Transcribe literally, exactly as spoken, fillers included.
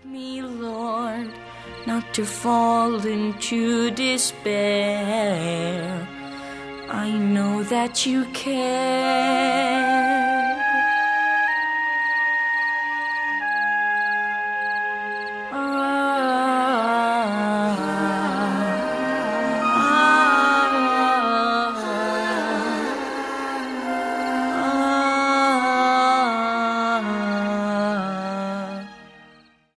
me, Lord, not to fall into despair. I know that you care.